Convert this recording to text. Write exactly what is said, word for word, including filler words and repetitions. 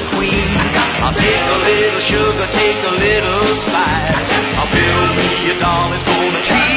queen. I'll take a little sugar, take a little spice. I'll build me a doll that's gonna treat